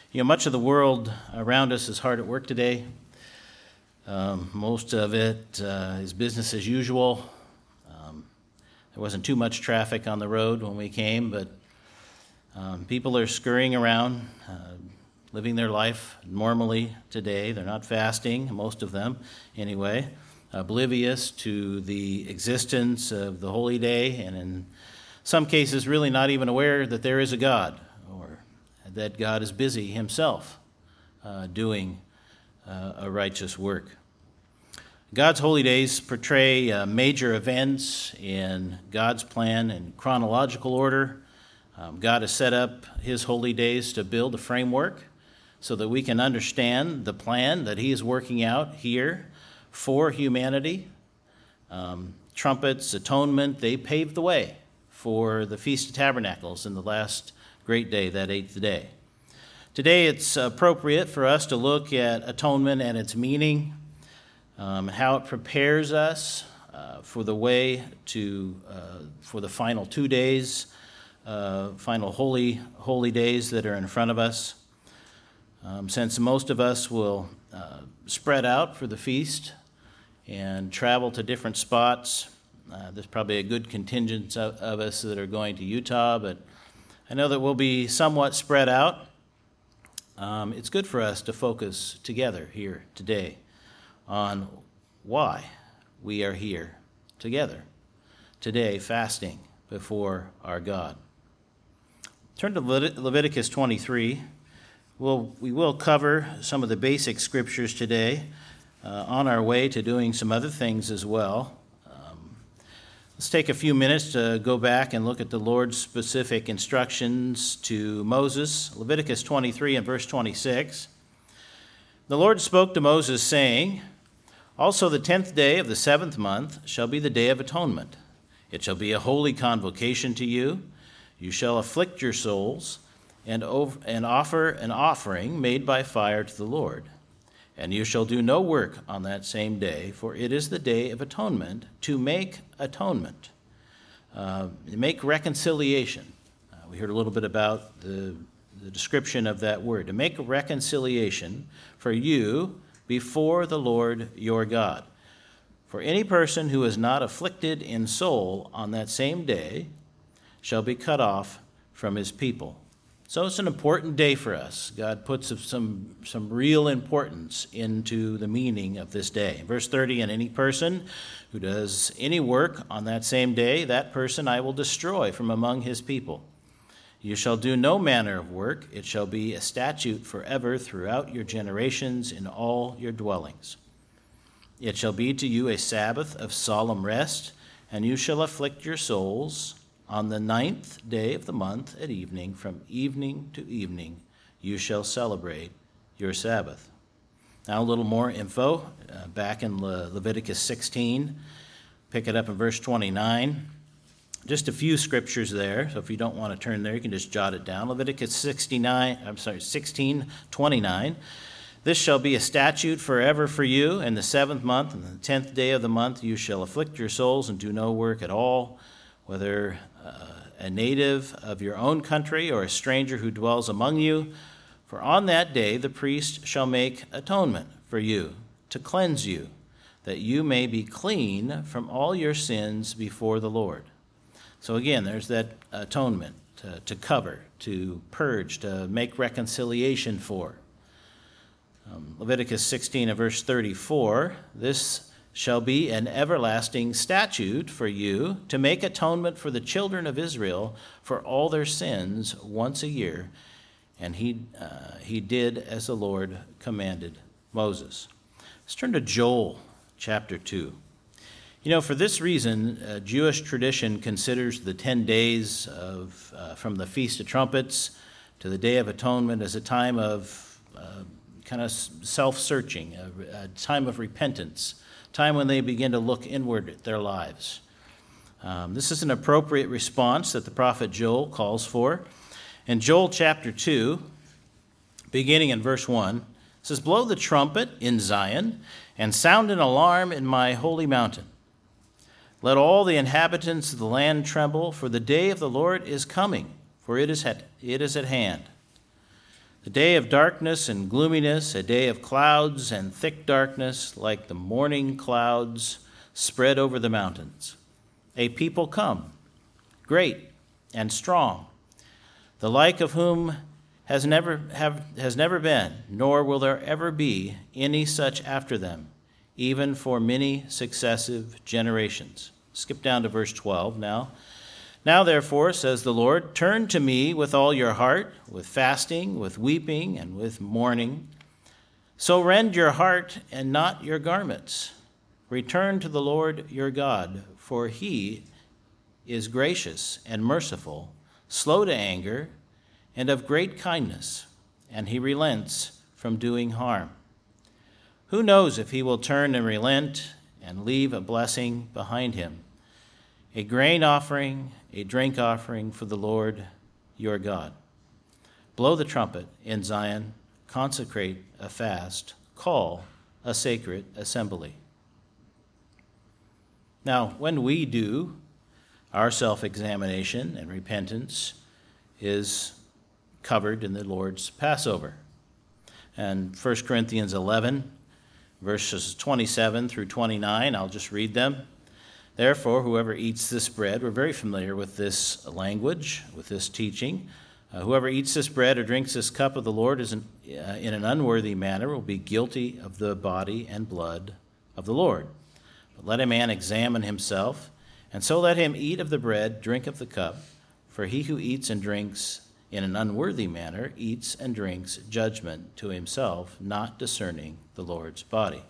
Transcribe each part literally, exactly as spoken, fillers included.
You know, much of the world around us is hard at work today. Um, most of it uh, is business as usual. Um, there wasn't too much traffic on the road when we came, but um, people are scurrying around, uh, living their life normally today. They're not fasting, most of them anyway, oblivious to the existence of the holy day, and in some cases really not even aware that there is a God, or that God is busy himself uh, doing uh, a righteous work. God's holy days portray uh, major events in God's plan in chronological order. Um, God has set up his holy days to build a framework so that we can understand the plan that he is working out here for humanity. Um, trumpets, atonement, they paved the way for the Feast of Tabernacles in the last great day, that eighth day. Today it's appropriate for us to look at atonement and its meaning, um, how it prepares us uh, for the way to, uh, for the final two days, uh, final holy, holy days that are in front of us. Um, since most of us will uh, spread out for the feast and travel to different spots, uh, there's probably a good contingent of, of us that are going to Utah, but I know that we'll be somewhat spread out. Um, it's good for us to focus together here today on why we are here together today, fasting before our God. Turn to Levit- Leviticus twenty-three. We'll, we will cover some of the basic scriptures today uh, on our way to doing some other things as well. Let's take a few minutes to go back and look at the Lord's specific instructions to Moses. Leviticus twenty-three and verse twenty-six. The Lord spoke to Moses, saying, "Also the tenth day of the seventh month shall be the day of atonement. It shall be a holy convocation to you. You shall afflict your souls and, over, and offer an offering made by fire to the Lord. And you shall do no work on that same day, for it is the day of atonement, to make atonement, uh, make reconciliation." Uh, we heard a little bit about the, the description of that word. To make reconciliation for you before the Lord your God. For any person who is not afflicted in soul on that same day shall be cut off from his people. So it's an important day for us. God puts some, some real importance into the meaning of this day. Verse thirty, "And any person who does any work on that same day, that person I will destroy from among his people. You shall do no manner of work. It shall be a statute forever throughout your generations in all your dwellings. It shall be to you a Sabbath of solemn rest, and you shall afflict your souls. On the ninth day of the month at evening, from evening to evening, you shall celebrate your Sabbath." Now a little more info uh, back in Le- Leviticus sixteen. Pick it up in verse twenty-nine. Just a few scriptures there, so if you don't want to turn there, you can just jot it down. Leviticus sixty-nine, I'm sorry, sixteen twenty-nine. "This shall be a statute forever for you. In the seventh month, and the tenth day of the month, you shall afflict your souls and do no work at all, whether uh, a native of your own country or a stranger who dwells among you. For on that day the priest shall make atonement for you, to cleanse you, that you may be clean from all your sins before the Lord." So again, there's that atonement to, to cover, to purge, to make reconciliation for. Um, Leviticus sixteen and verse thirty-four, "This shall be an everlasting statute for you to make atonement for the children of Israel for all their sins once a year." And he uh, he did as the Lord commanded Moses. Let's turn to Joel chapter two. You know, for this reason, uh, Jewish tradition considers the ten days of uh, from the Feast of Trumpets to the Day of Atonement as a time of uh, kind of self-searching, a, a time of repentance, time when they begin to look inward at their lives. Um, this is an appropriate response that the prophet Joel calls for. In Joel chapter two, beginning in verse one, it says, "Blow the trumpet in Zion and sound an alarm in my holy mountain. Let all the inhabitants of the land tremble, for the day of the Lord is coming, for it is at, it is at hand. A day of darkness and gloominess, a day of clouds and thick darkness, like the morning clouds spread over the mountains. A people come, great and strong, the like of whom has never have has never been, nor will there ever be any such after them, even for many successive generations. Skip down to verse twelve now. Now, therefore, says the Lord, turn to me with all your heart, with fasting, with weeping, and with mourning. So rend your heart and not your garments. Return to the Lord your God, for he is gracious and merciful, slow to anger, and of great kindness, and he relents from doing harm. Who knows if he will turn and relent and leave a blessing behind him, a grain offering, a drink offering for the Lord your God. Blow the trumpet in Zion, consecrate a fast, call a sacred assembly. Now, when we do, our self-examination and repentance is covered in the Lord's Passover. And First Corinthians eleven, verses twenty-seven through twenty-nine, I'll just read them. Therefore, whoever eats this bread, we're very familiar with this language, with this teaching. Uh, whoever eats this bread or drinks this cup of the Lord is an, uh, in an unworthy manner will be guilty of the body and blood of the Lord. But let a man examine himself, and so let him eat of the bread, drink of the cup. For he who eats and drinks in an unworthy manner eats and drinks judgment to himself, not discerning the Lord's body.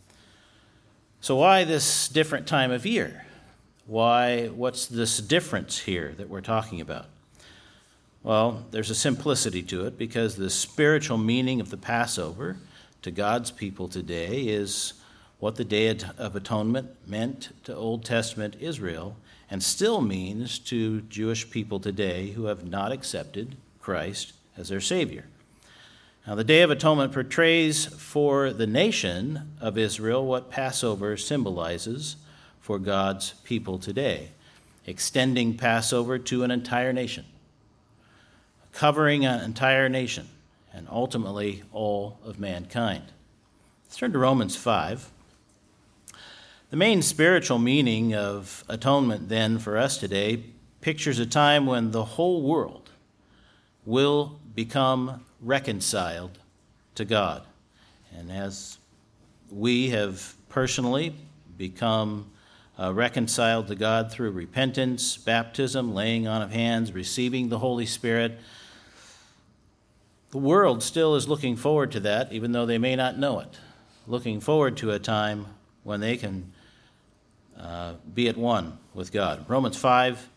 So why this different time of year? Why, what's this difference here that we're talking about? Well, there's a simplicity to it, because the spiritual meaning of the Passover to God's people today is what the Day of Atonement meant to Old Testament Israel, and still means to Jewish people today who have not accepted Christ as their Savior. Now, the Day of Atonement portrays for the nation of Israel what Passover symbolizes for God's people today, extending Passover to an entire nation, covering an entire nation, and ultimately all of mankind. Let's turn to Romans five. The main spiritual meaning of atonement then for us today pictures a time when the whole world will become reconciled to God. And as we have personally become uh, reconciled to God through repentance, baptism, laying on of hands, receiving the Holy Spirit, the world still is looking forward to that, even though they may not know it, looking forward to a time when they can uh, be at one with God. Romans five,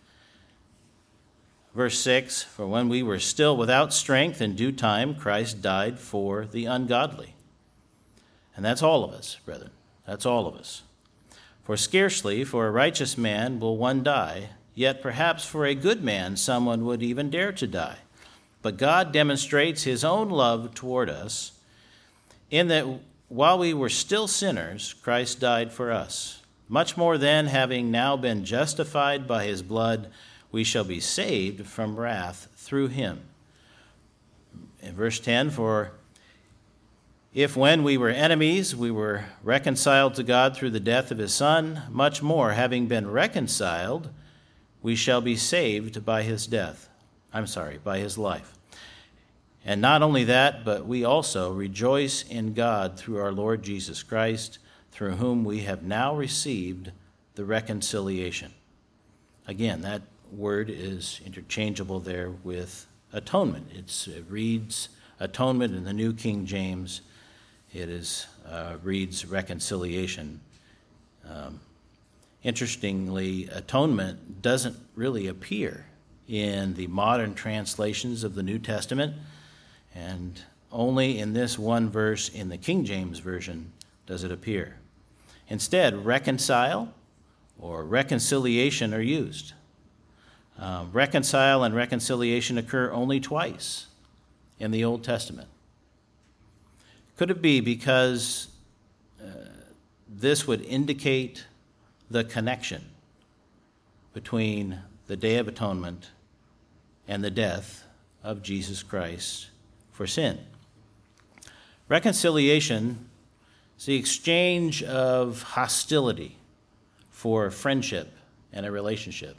verse six, for when we were still without strength, in due time Christ died for the ungodly. And that's all of us, brethren. That's all of us. For scarcely for a righteous man will one die, yet perhaps for a good man someone would even dare to die. But God demonstrates his own love toward us in that while we were still sinners, Christ died for us. Much more then, having now been justified by his blood, we shall be saved from wrath through him. In verse ten, for if when we were enemies, we were reconciled to God through the death of his Son, much more, having been reconciled, we shall be saved by his death. I'm sorry, by his life. And not only that, but we also rejoice in God through our Lord Jesus Christ, through whom we have now received the reconciliation. Again, that word is interchangeable there with atonement. It's, it reads atonement in the New King James. It is uh, reads reconciliation. Um, interestingly, atonement doesn't really appear in the modern translations of the New Testament, and only in this one verse in the King James Version does it appear. Instead, reconcile or reconciliation are used. Uh, reconcile and reconciliation occur only twice in the Old Testament. Could it be because uh, this would indicate the connection between the Day of Atonement and the death of Jesus Christ for sin. Reconciliation is the exchange of hostility for friendship and a relationship.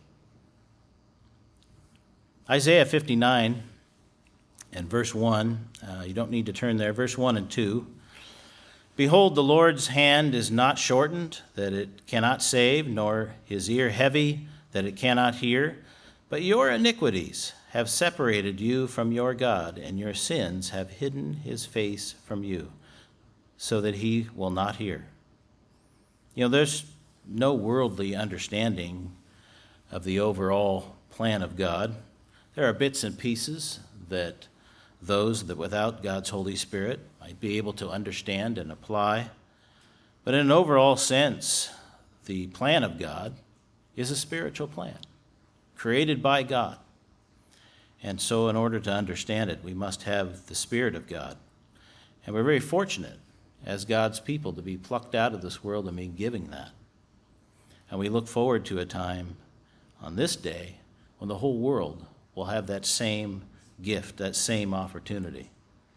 Isaiah fifty-nine and verse one, uh, you don't need to turn there, verse one and two. Behold, the Lord's hand is not shortened, that it cannot save, nor his ear heavy, that it cannot hear. But your iniquities have separated you from your God, and your sins have hidden his face from you, so that he will not hear. You know, there's no worldly understanding of the overall plan of God. There are bits and pieces that those that without God's Holy Spirit might be able to understand and apply. But in an overall sense, the plan of God is a spiritual plan, created by God. And so in order to understand it, we must have the Spirit of God. And we're very fortunate as God's people to be plucked out of this world and be given that. And we look forward to a time on this day when the whole world will have that same gift, that same opportunity.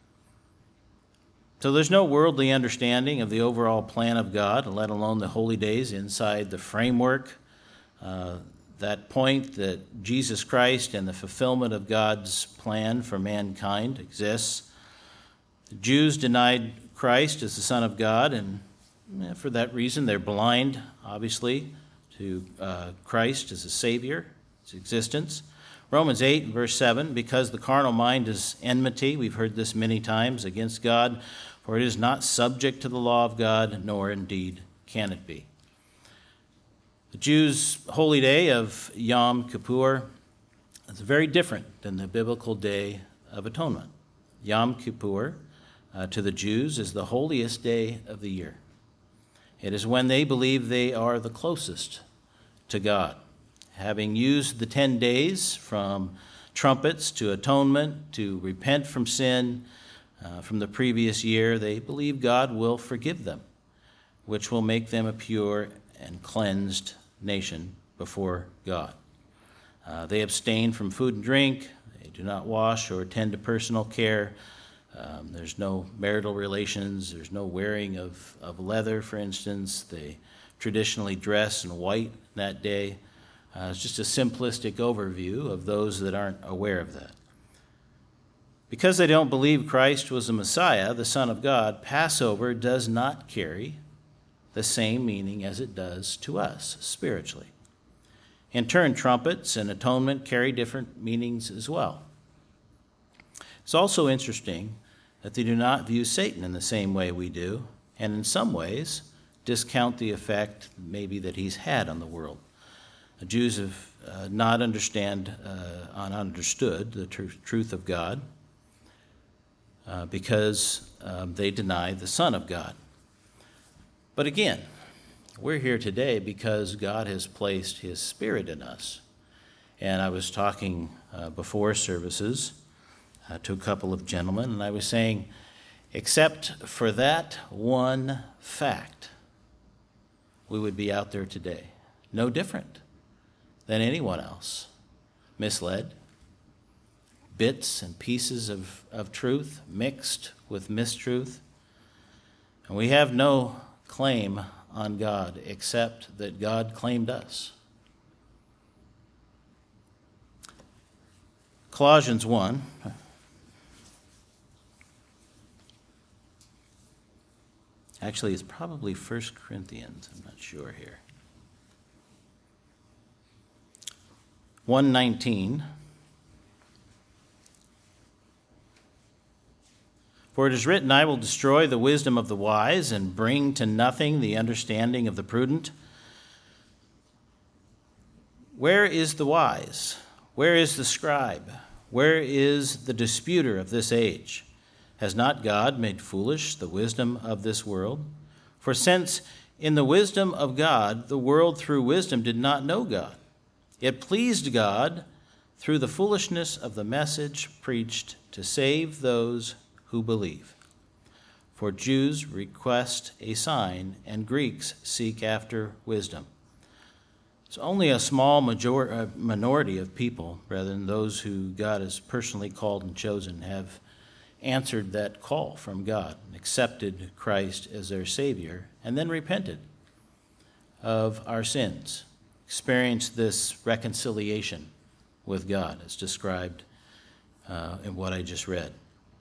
So there's no worldly understanding of the overall plan of God, let alone the holy days inside the framework, uh, that point that Jesus Christ and the fulfillment of God's plan for mankind exists. The Jews denied Christ as the Son of God, and eh, for that reason they're blind, obviously, to uh, Christ as a Savior, his existence. Romans eight, verse seven, because the carnal mind is enmity, we've heard this many times, against God, for it is not subject to the law of God, nor indeed can it be. The Jews' holy day of Yom Kippur is very different than the biblical Day of Atonement. Yom Kippur, uh, to the Jews, is the holiest day of the year. It is when they believe they are the closest to God. Having used the ten days from trumpets to atonement to repent from sin uh, from the previous year, they believe God will forgive them, which will make them a pure and cleansed nation before God. Uh, they abstain from food and drink. They do not wash or attend to personal care. Um, there's no marital relations. There's no wearing of, of leather, for instance. They traditionally dress in white that day. Uh, it's just a simplistic overview of those that aren't aware of that. Because they don't believe Christ was the Messiah, the Son of God, Passover does not carry the same meaning as it does to us spiritually. In turn, trumpets and atonement carry different meanings as well. It's also interesting that they do not view Satan in the same way we do, and in some ways discount the effect maybe that he's had on the world. The Jews have uh, not understand, uh, understood the tr- truth of God uh, because um, they deny the Son of God. But again, we're here today because God has placed his Spirit in us. And I was talking uh, before services uh, to a couple of gentlemen, and I was saying, except for that one fact, we would be out there today, no different than anyone else, misled, bits and pieces of, of truth mixed with mistruth. And we have no claim on God except that God claimed us. Colossians one. Actually, it's probably First Corinthians. I'm not sure here. one nineteen. For it is written, I will destroy the wisdom of the wise and bring to nothing the understanding of the prudent. Where is the wise? Where is the scribe? Where is the disputer of this age? Has not God made foolish the wisdom of this world? For since in the wisdom of God, the world through wisdom did not know God, it pleased God through the foolishness of the message preached to save those who believe. For Jews request a sign, and Greeks seek after wisdom. It's only a small major- uh, minority of people, rather than those who God has personally called and chosen, have answered that call from God, accepted Christ as their Savior, and then repented of our sins, experienced this reconciliation with God as described uh, in what I just read.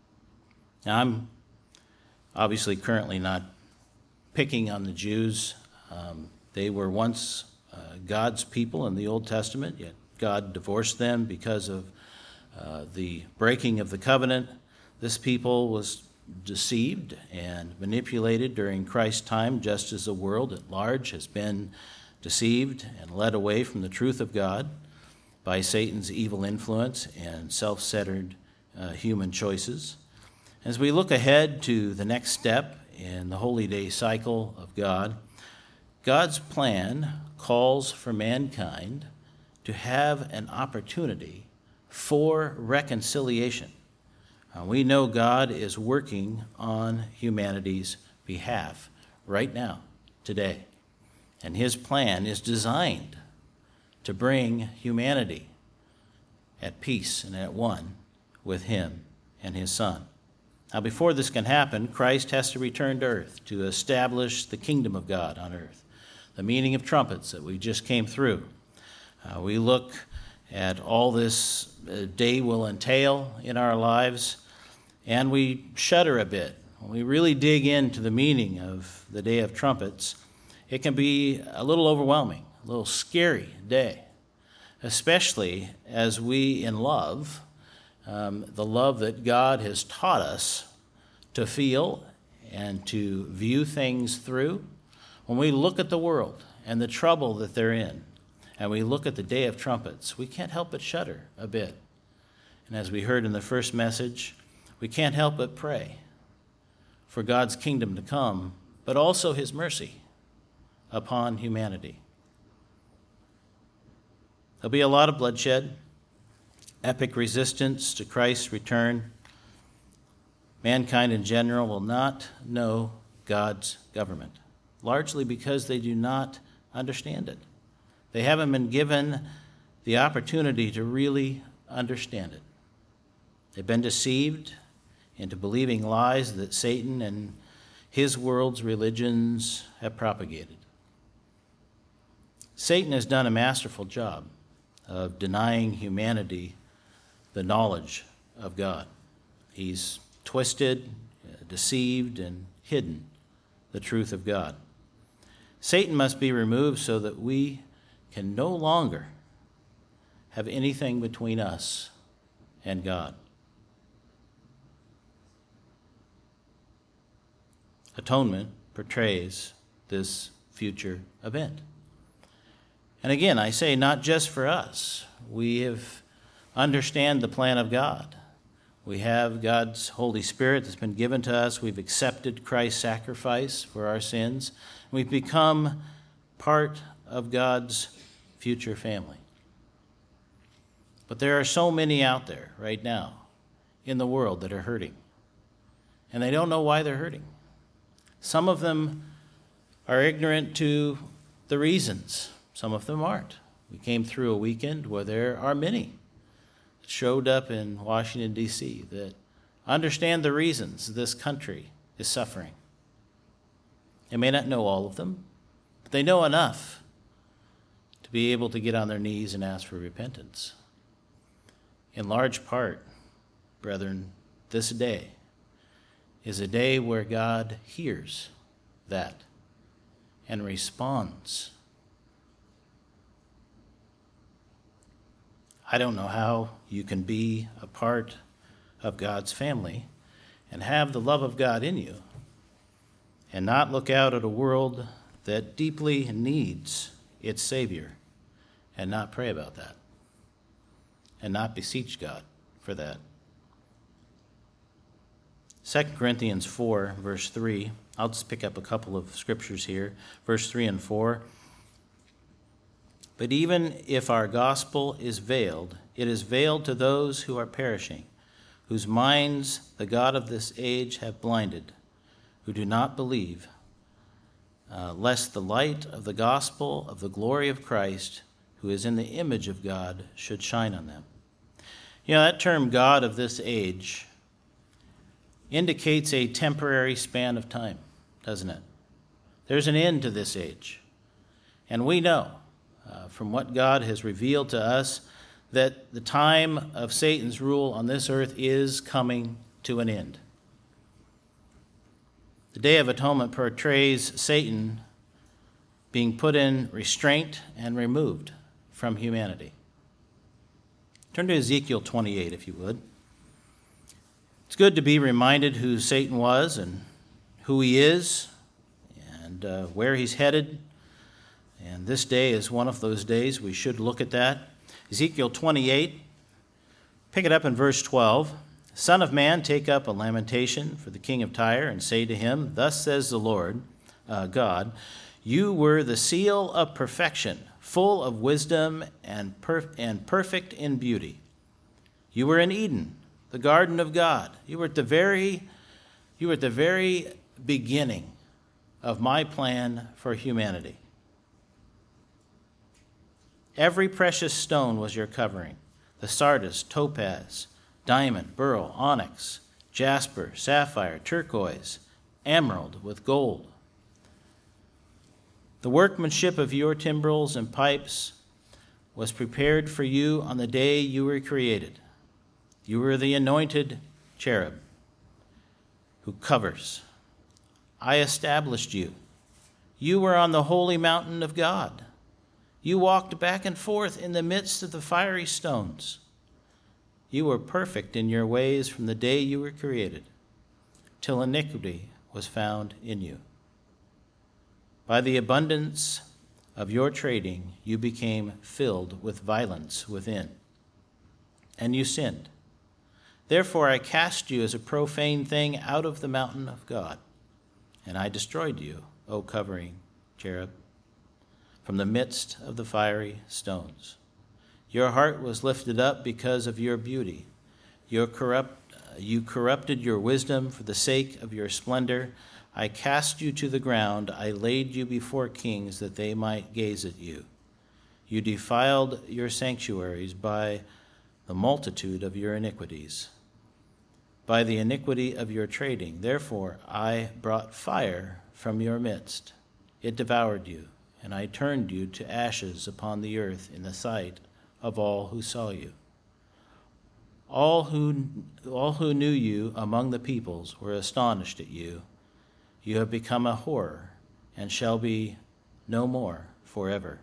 Now, I'm obviously currently not picking on the Jews. Um, they were once uh, God's people in the Old Testament, yet God divorced them because of uh, the breaking of the covenant. This people was deceived and manipulated during Christ's time, just as the world at large has been deceived and led away from the truth of God by Satan's evil influence and self-centered uh, human choices. As we look ahead to the next step in the holy day cycle of God, God's plan calls for mankind to have an opportunity for reconciliation. Uh, we know God is working on humanity's behalf right now, today. And his plan is designed to bring humanity at peace and at one with him and his Son. Now, before this can happen, Christ has to return to earth to establish the kingdom of God on earth. The meaning of trumpets that we just came through. Uh, we look at all this uh, day will entail in our lives, and we shudder a bit. When we really dig into the meaning of the Day of Trumpets, it can be a little overwhelming, a little scary day, especially as we in love, um, the love that God has taught us to feel and to view things through. When we look at the world and the trouble that they're in, and we look at the Day of Trumpets, we can't help but shudder a bit. And as we heard in the first message, we can't help but pray for God's kingdom to come, but also his mercy upon humanity. There'll be a lot of bloodshed, epic resistance to Christ's return. Mankind in general will not know God's government, largely because they do not understand it. They haven't been given the opportunity to really understand it. They've been deceived into believing lies that Satan and his world's religions have propagated. Satan has done a masterful job of denying humanity the knowledge of God. He's twisted, deceived, and hidden the truth of God. Satan must be removed so that we can no longer have anything between us and God. Atonement portrays this future event. And again, I say not just for us. We have understand the plan of God. We have God's Holy Spirit that's been given to us. We've accepted Christ's sacrifice for our sins. We've become part of God's future family. But there are so many out there right now in the world that are hurting. And they don't know why they're hurting. Some of them are ignorant to the reasons. Some of them aren't. We came through a weekend where there are many that showed up in Washington, D C that understand the reasons this country is suffering. They may not know all of them, but they know enough to be able to get on their knees and ask for repentance. In large part, brethren, this day is a day where God hears that and responds. I don't know how you can be a part of God's family and have the love of God in you and not look out at a world that deeply needs its Savior and not pray about that and not beseech God for that. Second Corinthians four, verse three, I'll just pick up a couple of scriptures here, verse three and four. But even if our gospel is veiled, it is veiled to those who are perishing, whose minds the God of this age have blinded, who do not believe, uh, lest the light of the gospel of the glory of Christ, who is in the image of God, should shine on them. You know, that term God of this age indicates a temporary span of time, doesn't it? There's an end to this age. And we know uh, from what God has revealed to us that the time of Satan's rule on this earth is coming to an end. The Day of Atonement portrays Satan being put in restraint and removed from humanity. Turn to Ezekiel twenty-eight, if you would. It's good to be reminded who Satan was and who he is and uh, where he's headed. And this day is one of those days we should look at that. Ezekiel twenty-eight, pick it up in verse twelve. Son of man, take up a lamentation for the king of Tyre and say to him, Thus says the Lord uh, God, you were the seal of perfection, full of wisdom and, per- and perfect in beauty. You were in Eden, the garden of God. You were at the very, you were at the very beginning of my plan for humanity. Every precious stone was your covering, the sardius, topaz, diamond, beryl, onyx, jasper, sapphire, turquoise, emerald with gold. The workmanship of your timbrels and pipes was prepared for you on the day you were created. You were the anointed cherub who covers. I established you. You were on the holy mountain of God. You walked back and forth in the midst of the fiery stones. You were perfect in your ways from the day you were created, till iniquity was found in you. By the abundance of your trading, you became filled with violence within, and you sinned. Therefore I cast you as a profane thing out of the mountain of God, and I destroyed you, O covering cherub, from the midst of the fiery stones. Your heart was lifted up because of your beauty. Your corrupt, you corrupted your wisdom for the sake of your splendor. I cast you to the ground. I laid you before kings that they might gaze at you. You defiled your sanctuaries by the multitude of your iniquities, by the iniquity of your trading. Therefore I brought fire from your midst. It devoured you, and I turned you to ashes upon the earth in the sight of all who saw you. All who, all who knew you among the peoples were astonished at you. You have become a horror and shall be no more forever.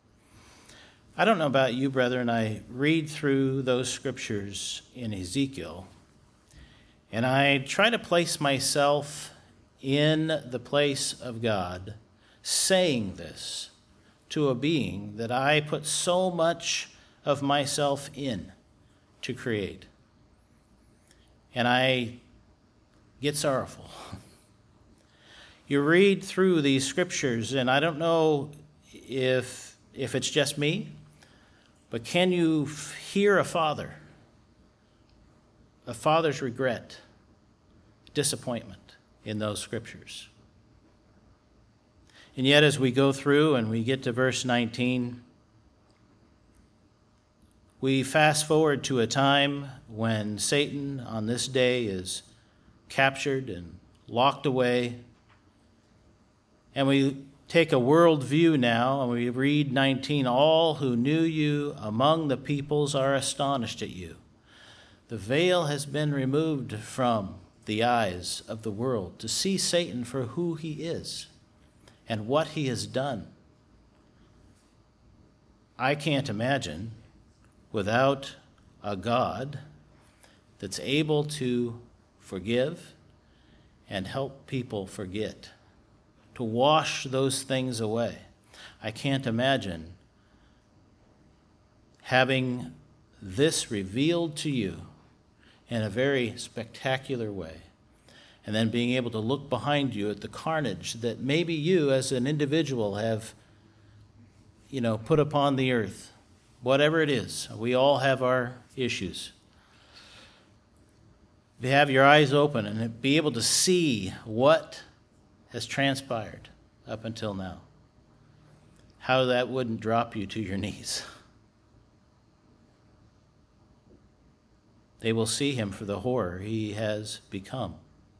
I don't know about you, brethren. I read through those scriptures in Ezekiel, and I try to place myself in the place of God, saying this to a being that I put so much of myself in to create. And I get sorrowful. You read through these scriptures, and I don't know if if it's just me, but can you hear a father, a father's regret, disappointment in those scriptures? And yet as we go through and we get to verse nineteen, we fast forward to a time when Satan on this day is captured and locked away. And we take a world view now, and we read nineteen, all who knew you among the peoples are astonished at you. The veil has been removed from the eyes of the world to see Satan for who he is and what he has done. I can't imagine without a God that's able to forgive and help people forget, to wash those things away. I can't imagine having this revealed to you in a very spectacular way, and then being able to look behind you at the carnage that maybe you as an individual have, you know, put upon the earth. Whatever it is, we all have our issues. To have your eyes open and be able to see what has transpired up until now, how that wouldn't drop you to your knees. They will see him for the horror he has become.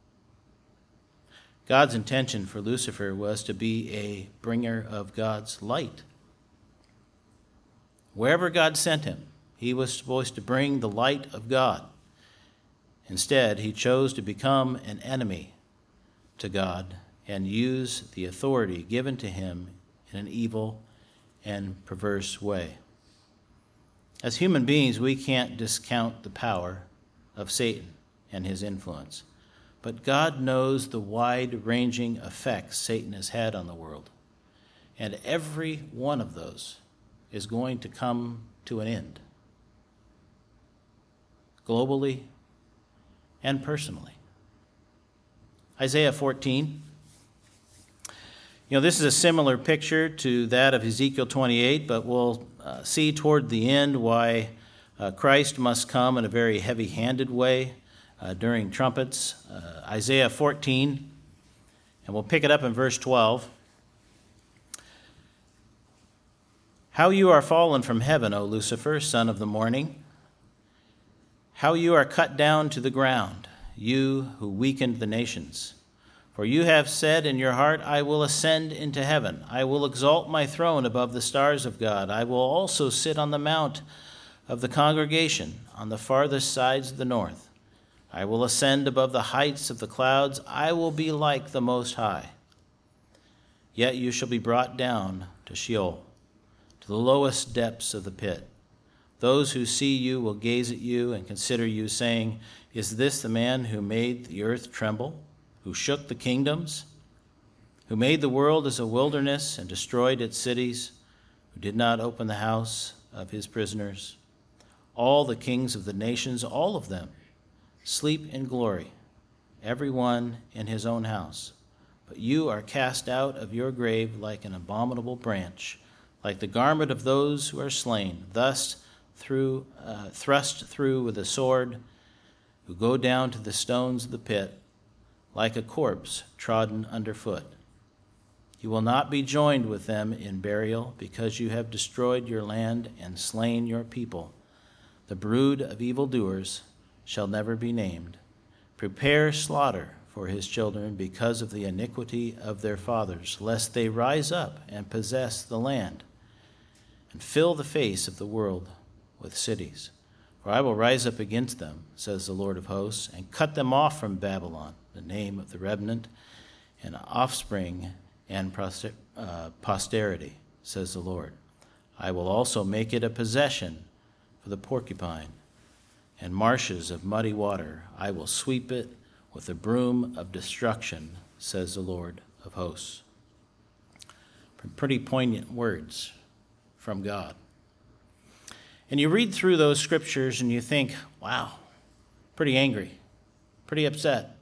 God's intention for Lucifer was to be a bringer of God's light. Wherever God sent him, he was supposed to bring the light of God. Instead, he chose to become an enemy to God and use the authority given to him in an evil and perverse way. As human beings, we can't discount the power of Satan and his influence. But God knows the wide-ranging effects Satan has had on the world. And every one of those is going to come to an end, globally and personally. Isaiah fourteen. You know, this is a similar picture to that of Ezekiel twenty-eight, but we'll uh, see toward the end why uh, Christ must come in a very heavy-handed way uh, during trumpets. Uh, Isaiah fourteen, and we'll pick it up in verse twelve. How you are fallen from heaven, O Lucifer, son of the morning. How you are cut down to the ground, you who weakened the nations. For you have said in your heart, I will ascend into heaven. I will exalt my throne above the stars of God. I will also sit on the mount of the congregation on the farthest sides of the north. I will ascend above the heights of the clouds. I will be like the Most High. Yet you shall be brought down to Sheol, to the lowest depths of the pit. Those who see you will gaze at you and consider you, saying, Is this the man who made the earth tremble, who shook the kingdoms, who made the world as a wilderness and destroyed its cities, who did not open the house of his prisoners? All the kings of the nations, all of them, sleep in glory, every one in his own house. But you are cast out of your grave like an abominable branch, like the garment of those who are slain, thus through, uh, thrust through with a sword, who go down to the stones of the pit, like a corpse trodden underfoot. You will not be joined with them in burial, because you have destroyed your land and slain your people. The brood of evildoers shall never be named. Prepare slaughter for his children because of the iniquity of their fathers, lest they rise up and possess the land and fill the face of the world with cities. For I will rise up against them, says the Lord of hosts, and cut them off from Babylon, the name of the remnant, and offspring and posterity, says the Lord. I will also make it a possession for the porcupine, and marshes of muddy water. I will sweep it with a broom of destruction, says the Lord of hosts. Pretty poignant words from God. And you read through those scriptures and you think, wow, pretty angry, pretty upset.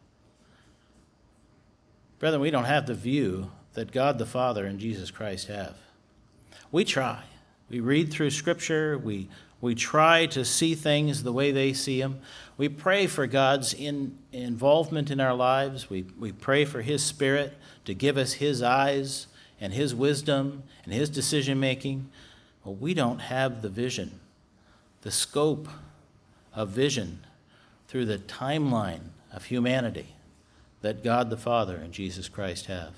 Brethren, we don't have the view that God the Father and Jesus Christ have. We try. We read through Scripture. We, we try to see things the way they see them. We pray for God's in, involvement in our lives. We, we pray for His Spirit to give us His eyes and His wisdom and His decision-making. Well, we don't have the vision, the scope of vision through the timeline of humanity that God the Father and Jesus Christ have.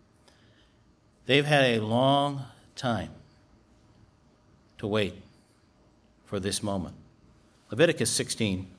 They've had a long time to wait for this moment. Leviticus sixteen.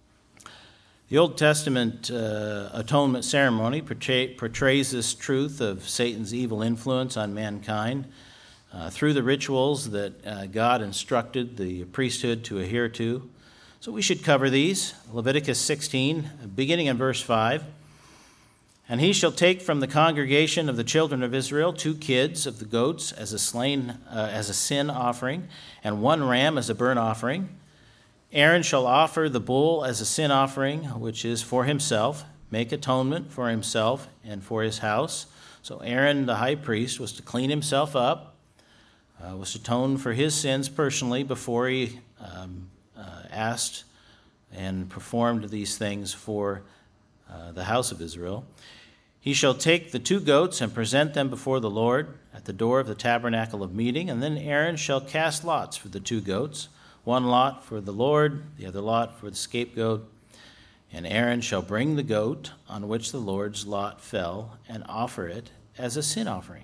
The Old Testament uh, atonement ceremony portray, portrays this truth of Satan's evil influence on mankind uh, through the rituals that uh, God instructed the priesthood to adhere to. So we should cover these. Leviticus sixteen, beginning in verse five. And he shall take from the congregation of the children of Israel two kids of the goats as a slain uh, as a sin offering, and one ram as a burnt offering. Aaron shall offer the bull as a sin offering, which is for himself, make atonement for himself and for his house. So Aaron, the high priest, was to clean himself up, uh, was to atone for his sins personally before he um, uh, asked and performed these things for uh, the house of Israel. He shall take the two goats and present them before the Lord at the door of the tabernacle of meeting, and then Aaron shall cast lots for the two goats, one lot for the Lord, the other lot for the scapegoat. And Aaron shall bring the goat on which the Lord's lot fell and offer it as a sin offering.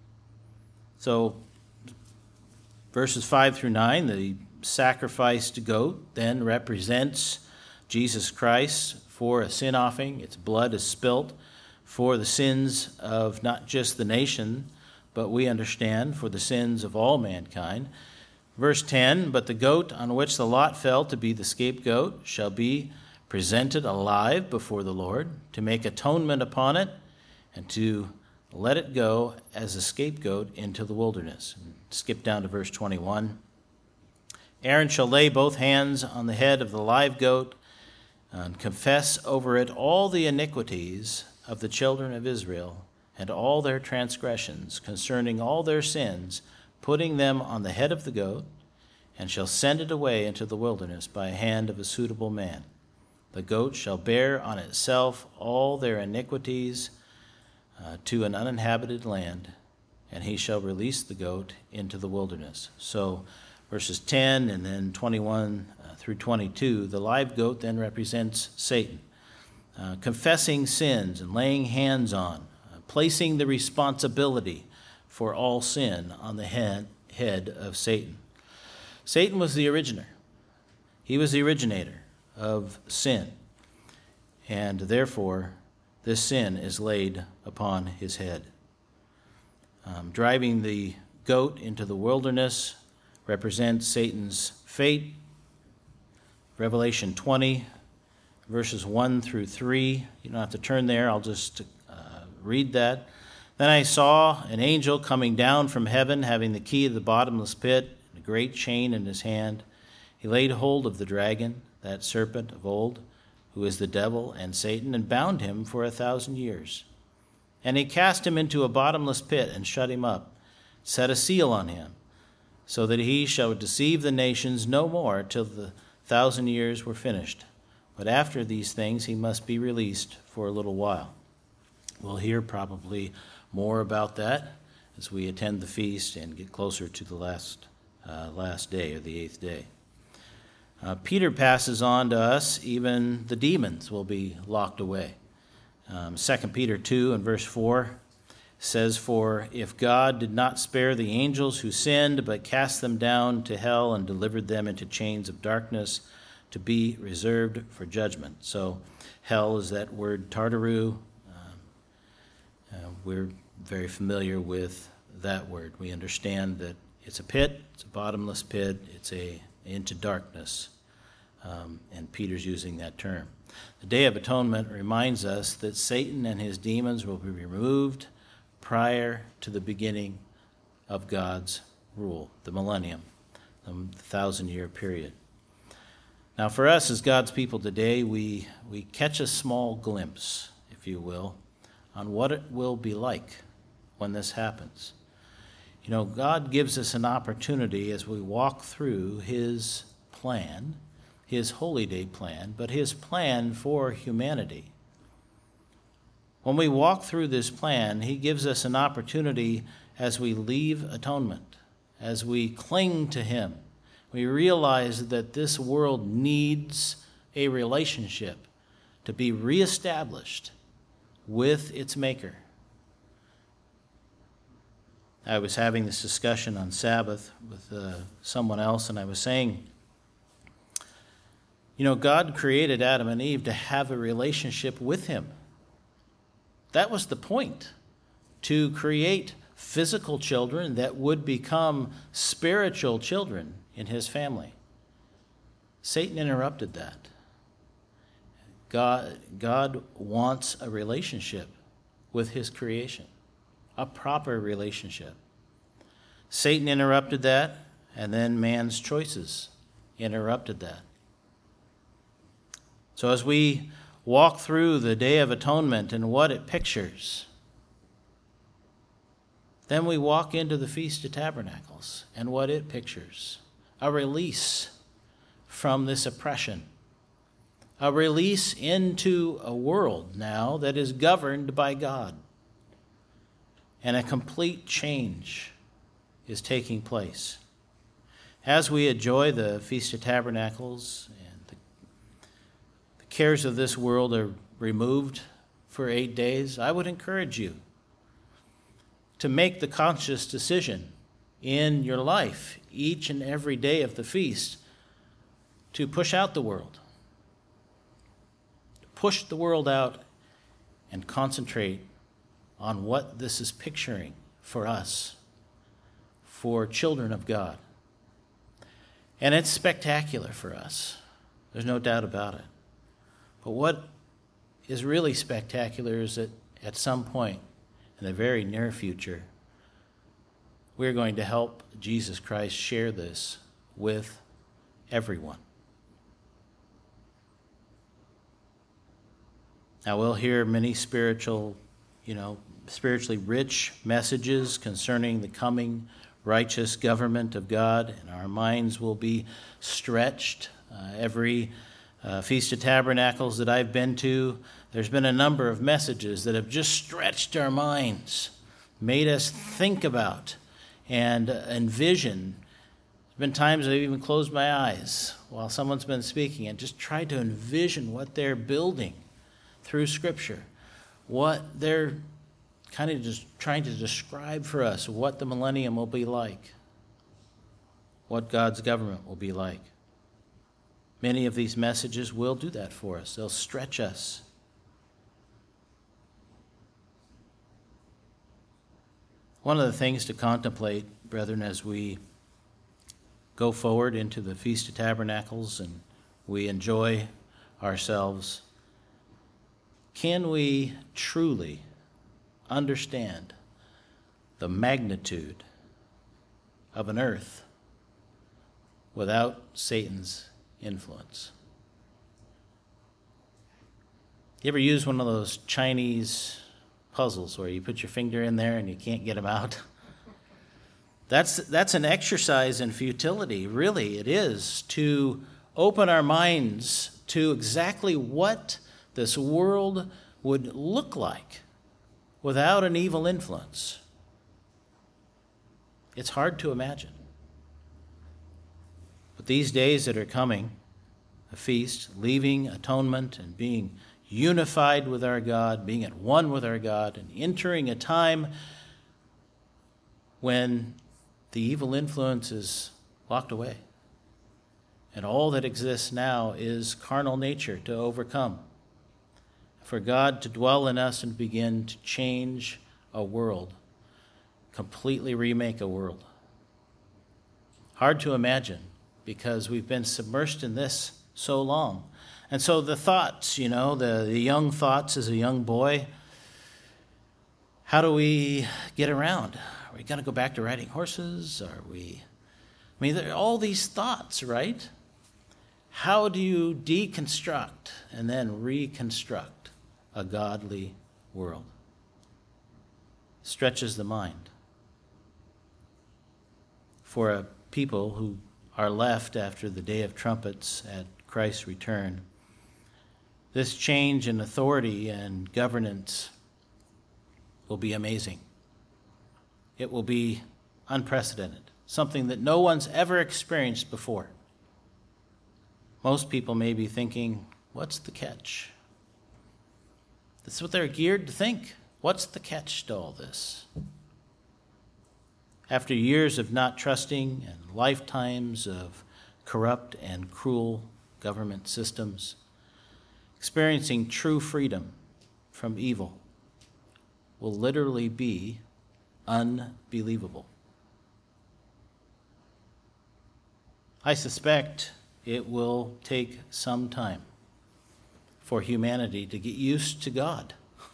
So, verses five through nine, the sacrificed goat then represents Jesus Christ for a sin offering. Its blood is spilt for the sins of not just the nation, but we understand for the sins of all mankind. Verse ten, but the goat on which the lot fell to be the scapegoat shall be presented alive before the Lord to make atonement upon it and to let it go as a scapegoat into the wilderness. Skip down to verse twenty-one. Aaron shall lay both hands on the head of the live goat and confess over it all the iniquities of the children of Israel and all their transgressions concerning all their sins, putting them on the head of the goat, and shall send it away into the wilderness by a hand of a suitable man. The goat shall bear on itself all their iniquities uh, to an uninhabited land, and he shall release the goat into the wilderness. So verses ten and then twenty-one uh, through twenty-two, the live goat then represents Satan, uh, confessing sins and laying hands on, uh, placing the responsibility for all sin on the head, head of Satan. Satan was the originator. He was the originator of sin, and therefore this sin is laid upon his head. Um, driving the goat into the wilderness represents Satan's fate. Revelation twenty, verses one through three. You don't have to turn there. I'll just uh, read that. Then I saw an angel coming down from heaven, having the key of the bottomless pit, and a great chain in his hand. He laid hold of the dragon, that serpent of old, who is the devil and Satan, and bound him for a thousand years. And he cast him into a bottomless pit and shut him up, set a seal on him, so that he shall deceive the nations no more till the thousand years were finished. But after these things he must be released for a little while. We'll hear probably more about that as we attend the feast and get closer to the last uh, last day, or the eighth day. Uh, Peter passes on to us, even the demons will be locked away. Um, Second Peter two and verse four says, for if God did not spare the angels who sinned, but cast them down to hell and delivered them into chains of darkness to be reserved for judgment. So hell is that word Tartaru. Um, uh, we're very familiar with that word. We understand that it's a pit, it's a bottomless pit, it's a into darkness, um, and Peter's using that term. The Day of Atonement reminds us that Satan and his demons will be removed prior to the beginning of God's rule, the millennium, the thousand-year period. Now, for us as God's people today, we, we catch a small glimpse, if you will, on what it will be like when this happens. You know, God gives us an opportunity as we walk through his plan, his holy day plan, but his plan for humanity. When we walk through this plan, he gives us an opportunity as we leave atonement, as we cling to him. We realize that this world needs a relationship to be reestablished with its maker. I was having this discussion on Sabbath with uh, someone else, and I was saying, you know, God created Adam and Eve to have a relationship with him. That was the point, to create physical children that would become spiritual children in his family. Satan interrupted that. God, God wants a relationship with his creation. A proper relationship. Satan interrupted that, and then man's choices interrupted that. So as we walk through the Day of Atonement and what it pictures, then we walk into the Feast of Tabernacles and what it pictures. A release from this oppression. A release into a world now that is governed by God. And a complete change is taking place. As we enjoy the Feast of Tabernacles and the, the cares of this world are removed for eight days, I would encourage you to make the conscious decision in your life, each and every day of the feast, to push out the world. Push the world out and concentrate on what this is picturing for us, for children of God. And it's spectacular for us. There's no doubt about it. But what is really spectacular is that at some point in the very near future, we're going to help Jesus Christ share this with everyone. Now, we'll hear many spiritual, you know, spiritually rich messages concerning the coming righteous government of God, and our minds will be stretched. Uh, every uh, Feast of Tabernacles that I've been to, there's been a number of messages that have just stretched our minds, made us think about and uh, envision. There's been times I've even closed my eyes while someone's been speaking and just tried to envision what they're building through Scripture, what they're kind of just trying to describe for us, what the millennium will be like, what God's government will be like. Many of these messages will do that for us. They'll stretch us. One of the things to contemplate, brethren, as we go forward into the Feast of Tabernacles and we enjoy ourselves, can we truly understand the magnitude of an earth without Satan's influence? You ever use one of those Chinese puzzles where you put your finger in there and you can't get them out? That's, that's an exercise in futility, really. It is, to open our minds to exactly what this world would look like without an evil influence. It's hard to imagine. But these days that are coming, a feast, leaving atonement and being unified with our God, being at one with our God, and entering a time when the evil influence is locked away. And all that exists now is carnal nature to overcome. For God to dwell in us and begin to change a world, completely remake a world. Hard to imagine because we've been submersed in this so long. And so the thoughts, you know, the, the young thoughts as a young boy, how do we get around? Are we going to go back to riding horses? Are we, I mean, there are all these thoughts, right? How do you deconstruct and then reconstruct a godly world? Stretches the mind. For a people who are left after the day of trumpets at Christ's return, this change in authority and governance will be amazing. It will be unprecedented, something that no one's ever experienced before. Most people may be thinking, what's the catch? That's what they're geared to think. What's the catch to all this? After years of not trusting and lifetimes of corrupt and cruel government systems, experiencing true freedom from evil will literally be unbelievable. I suspect it will take some time for humanity to get used to God,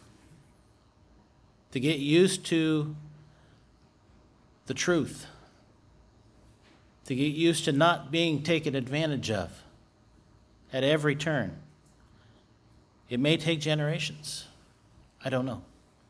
to get used to the truth, to get used to not being taken advantage of at every turn. It may take generations. I don't know.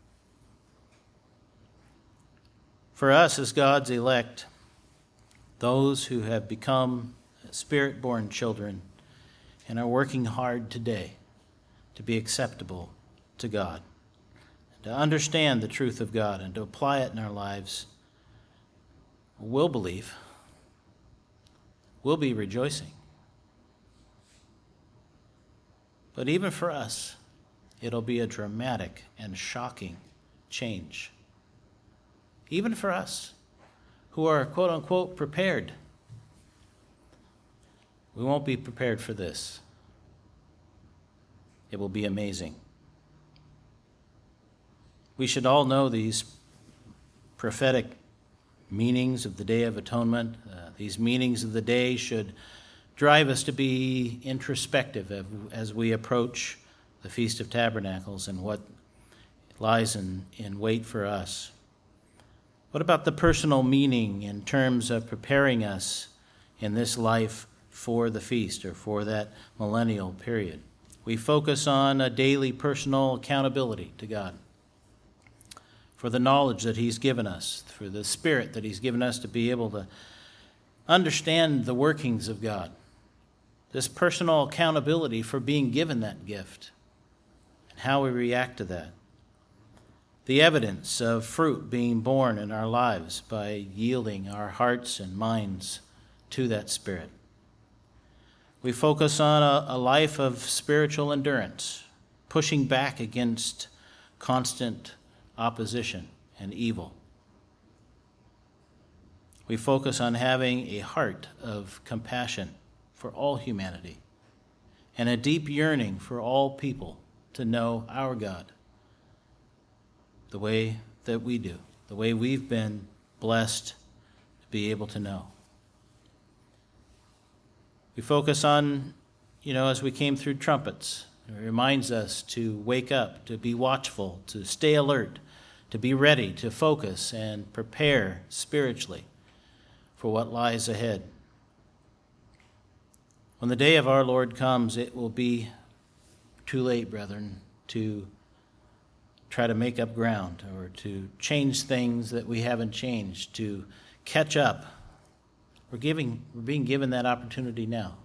For us as God's elect, those who have become Spirit-born children and are working hard today to be acceptable to God, to understand the truth of God and to apply it in our lives, will believe, will be rejoicing. But even for us, it'll be a dramatic and shocking change. Even for us, who are quote-unquote prepared. We won't be prepared for this. It will be amazing. We should all know these prophetic meanings of the Day of Atonement. Uh, these meanings of the day should drive us to be introspective as we approach the Feast of Tabernacles and what lies in, in wait for us. What about the personal meaning in terms of preparing us in this life for the feast or for that millennial period? We focus on a daily personal accountability to God, for the knowledge that He's given us, for the Spirit that He's given us to be able to understand the workings of God. This personal accountability for being given that gift and how we react to that. The evidence of fruit being born in our lives by yielding our hearts and minds to that Spirit. We focus on a, a life of spiritual endurance, pushing back against constant opposition and evil. We focus on having a heart of compassion for all humanity and a deep yearning for all people to know our God the way that we do, the way we've been blessed to be able to know. We focus on, you know, as we came through trumpets, it reminds us to wake up, to be watchful, to stay alert, to be ready, to focus and prepare spiritually for what lies ahead. When the day of our Lord comes, it will be too late, brethren, to try to make up ground or to change things that we haven't changed, to catch up. We're giving, we're being given that opportunity now.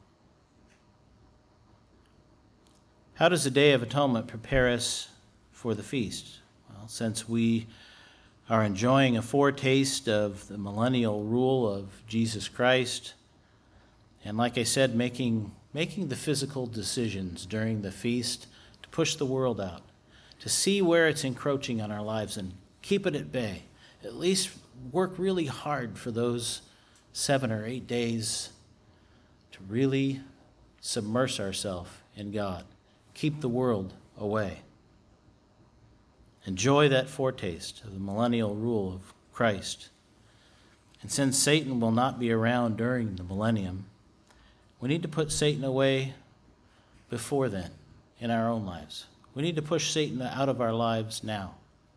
How does the Day of Atonement prepare us for the feast? Well, since we are enjoying a foretaste of the millennial rule of Jesus Christ, and like I said, making, making the physical decisions during the feast to push the world out, to see where it's encroaching on our lives and keep it at bay. At least work really hard for those seven or eight days to really submerge ourselves in God. Keep the world away. Enjoy that foretaste of the millennial rule of Christ. And since Satan will not be around during the millennium, we need to put Satan away before then in our own lives. We need to push Satan out of our lives now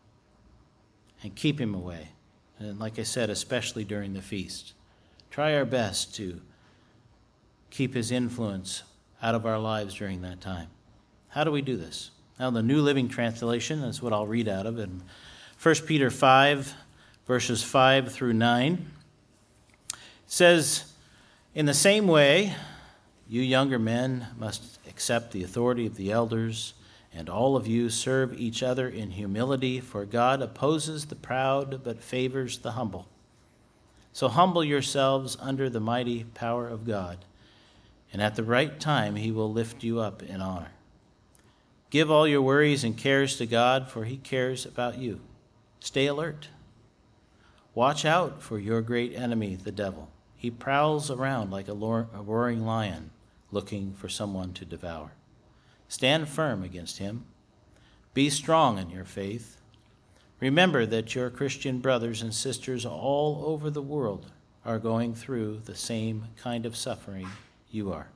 and keep him away. And like I said, especially during the feast. Try our best to keep his influence out of our lives during that time. How do we do this? Now, the New Living Translation is what I'll read out of in First Peter five, verses five through nine. It says, "In the same way, you younger men must accept the authority of the elders, and all of you serve each other in humility, for God opposes the proud but favors the humble. So humble yourselves under the mighty power of God, and at the right time he will lift you up in honor. Give all your worries and cares to God, for he cares about you. Stay alert. Watch out for your great enemy, the devil. He prowls around like a roaring lion, looking for someone to devour. Stand firm against him. Be strong in your faith. Remember that your Christian brothers and sisters all over the world are going through the same kind of suffering you are."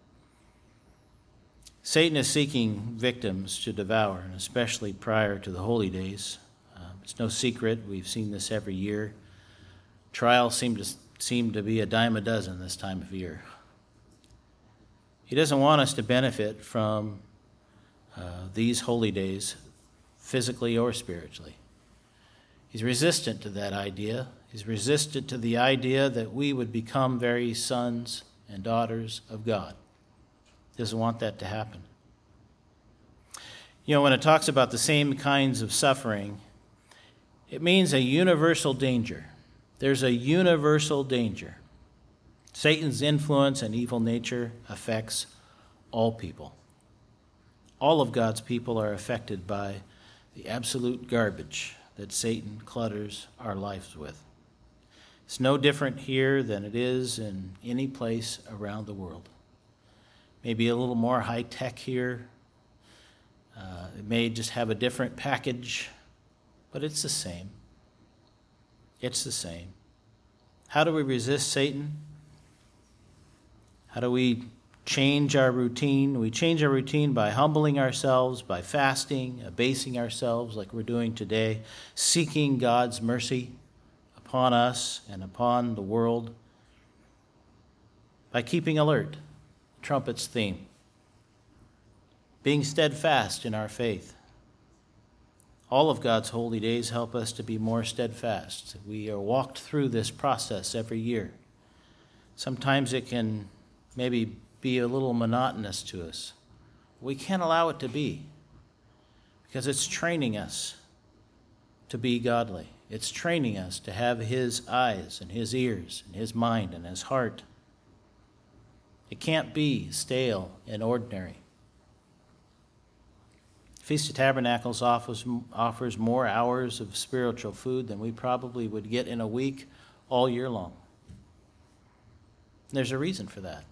Satan is seeking victims to devour, and especially prior to the holy days. Um, it's no secret. We've seen this every year. Trials seem to seem to be a dime a dozen this time of year. He doesn't want us to benefit from uh, these holy days, physically or spiritually. He's resistant to that idea. He's resistant to the idea that we would become very sons and daughters of God. He doesn't want that to happen. You know, when it talks about the same kinds of suffering, it means a universal danger. There's a universal danger. Satan's influence and evil nature affects all people. All of God's people are affected by the absolute garbage that Satan clutters our lives with. It's no different here than it is in any place around the world. Maybe a little more high-tech here. Uh, it may just have a different package, but it's the same. It's the same. How do we resist Satan? How do we change our routine? We change our routine by humbling ourselves, by fasting, abasing ourselves like we're doing today, seeking God's mercy upon us and upon the world, by keeping alert, trumpet's theme, being steadfast in our faith. All of God's holy days help us to be more steadfast. We are walked through this process every year. Sometimes it can maybe be a little monotonous to us. We can't allow it to be, because it's training us to be godly. It's training us to have His eyes and His ears and His mind and His heart. It can't be stale and ordinary. Feast of Tabernacles offers, offers more hours of spiritual food than we probably would get in a week all year long. There's a reason for that.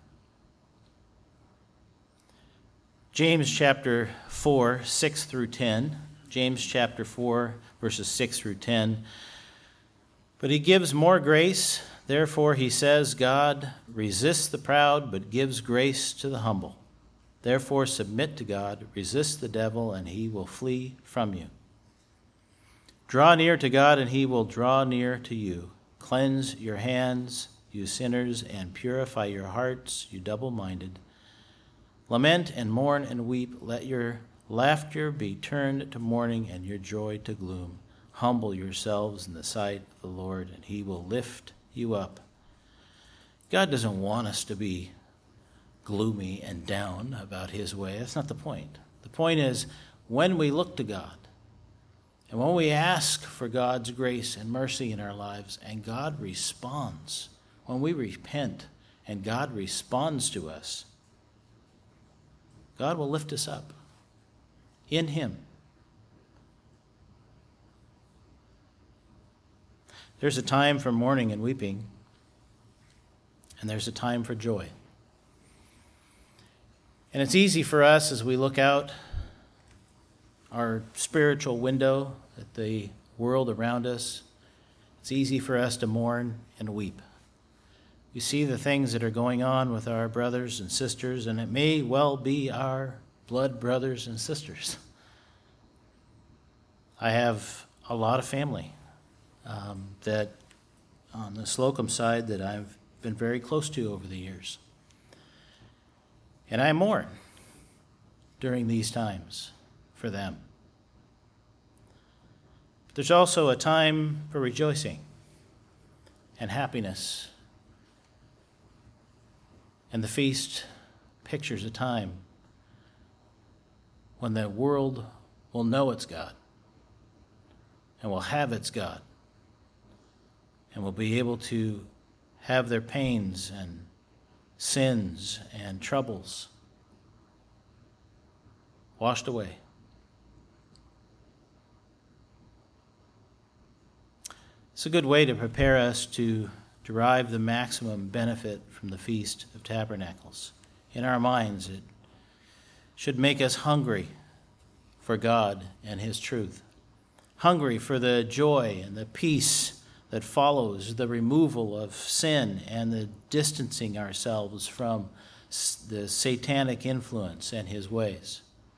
James chapter four, six through ten. James chapter four, verses six through ten. But he gives more grace. Therefore, he says, God resists the proud, but gives grace to the humble. Therefore, submit to God, resist the devil, and he will flee from you. Draw near to God, and he will draw near to you. Cleanse your hands, you sinners, and purify your hearts, you double-minded. Lament and mourn and weep. Let your laughter be turned to mourning and your joy to gloom. Humble yourselves in the sight of the Lord, and he will lift you up. God doesn't want us to be gloomy and down about his way. That's not the point. The point is, when we look to God, and when we ask for God's grace and mercy in our lives, and God responds, when we repent and God responds to us, God will lift us up in him. There's a time for mourning and weeping, and there's a time for joy. And it's easy for us as we look out our spiritual window at the world around us, it's easy for us to mourn and weep. We see the things that are going on with our brothers and sisters, and it may well be our blood brothers and sisters. I have a lot of family um, that on the Slocum side that I've been very close to over the years. And I mourn during these times for them. But there's also a time for rejoicing and happiness. And the feast pictures a time when the world will know its God and will have its God and will be able to have their pains and sins and troubles washed away. It's a good way to prepare us to derive the maximum benefit from the Feast of Tabernacles. In our minds, it should make us hungry for God and his truth, hungry for the joy and the peace that follows the removal of sin and the distancing ourselves from the satanic influence and his ways.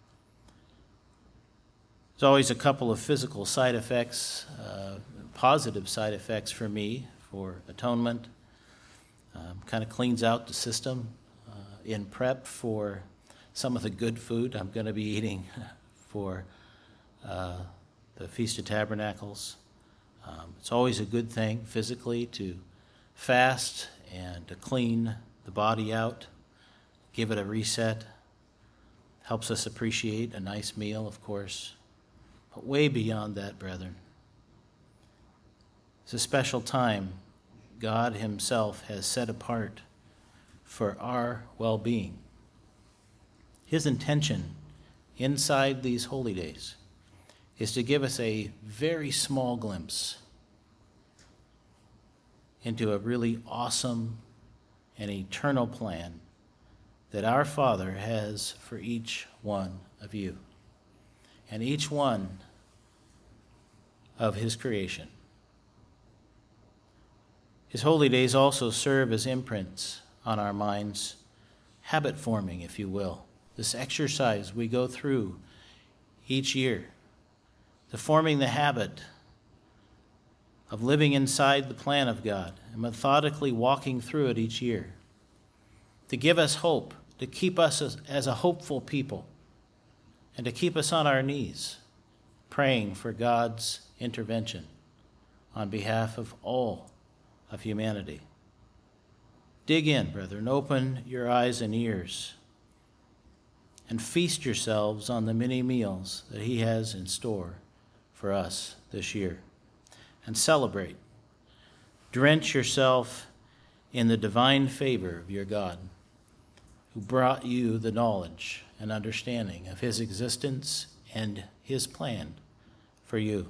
There's always a couple of physical side effects, uh, positive side effects for me for atonement. Um, kind of cleans out the system uh, in prep for some of the good food I'm going to be eating for uh, the Feast of Tabernacles. Um, it's always a good thing physically to fast and to clean the body out, give it a reset. Helps us appreciate a nice meal, of course. But way beyond that, brethren, it's a special time God himself has set apart for our well-being. His intention inside these holy days is to give us a very small glimpse into a really awesome and eternal plan that our Father has for each one of you and each one of his creation. His holy days also serve as imprints on our minds, habit forming, if you will. This exercise we go through each year, the forming the habit of living inside the plan of God and methodically walking through it each year, to give us hope, to keep us as, as a hopeful people, and to keep us on our knees, praying for God's intervention on behalf of all of humanity. Dig in, brethren, open your eyes and ears, and feast yourselves on the many meals that he has in store for us this year. And celebrate. Drench yourself in the divine favor of your God, who brought you the knowledge and understanding of his existence and his plan for you.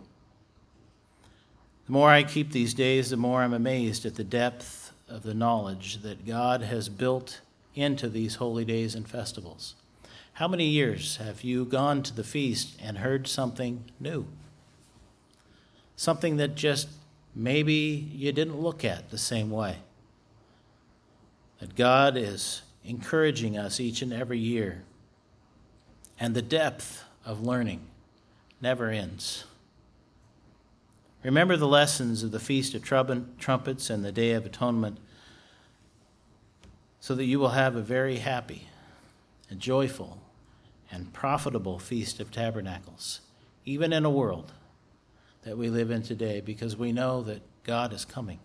The more I keep these days, the more I'm amazed at the depth of the knowledge that God has built into these holy days and festivals. How many years have you gone to the feast and heard something new? Something that just maybe you didn't look at the same way. That God is encouraging us each and every year. And the depth of learning never ends. Remember the lessons of the Feast of Trumpets and the Day of Atonement so that you will have a very happy and joyful and profitable Feast of Tabernacles, even in a world that we live in today, because we know that God is coming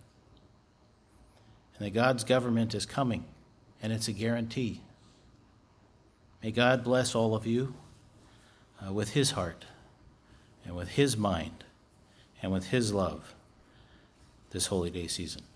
and that God's government is coming, and it's a guarantee. May God bless all of you uh, with his heart and with his mind and with his love this holy day season.